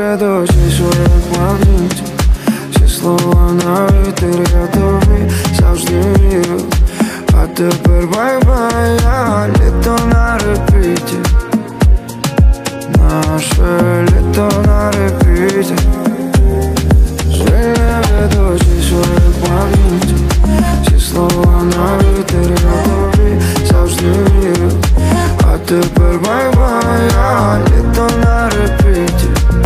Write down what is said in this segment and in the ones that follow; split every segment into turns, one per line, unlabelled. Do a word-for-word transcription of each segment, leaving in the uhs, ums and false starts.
ведучий своїх магнітів. Всі слова на вітер, я тобі завжди вірю. А тепер бай-бай, я літо на репіті. Наше літо на репіті. Звільне ведучий своїх магнітів. Всі слова на вітер, я тобі завжди вірю. А тепер бай-бай, я літо на репіті.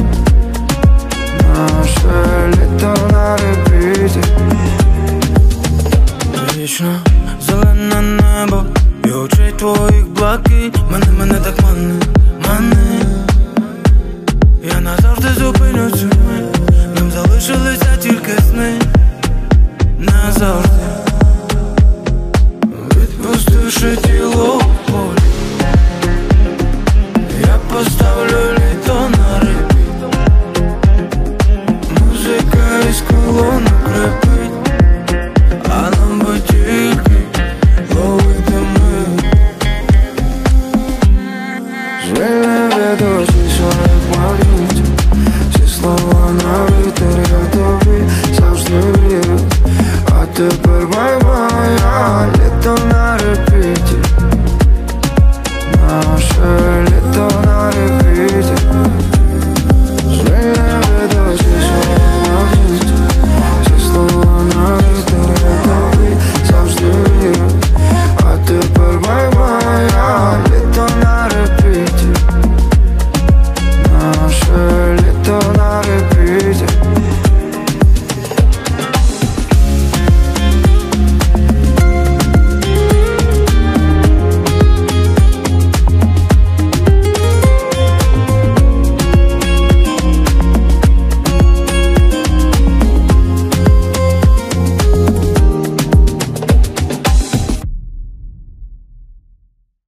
Наше літо на репіті.
Вічно зелене небо і очей твоїх блакить. Мене, мене так мане, мане. Я назавжди зупиню цю мить. Нам залишилися тільки сни. Назавжди відпустивши тіло в полі, я поставлю літо на репіт. Музика із колонок крепить, а нам би тільки ловити ми.
Звільне ведучий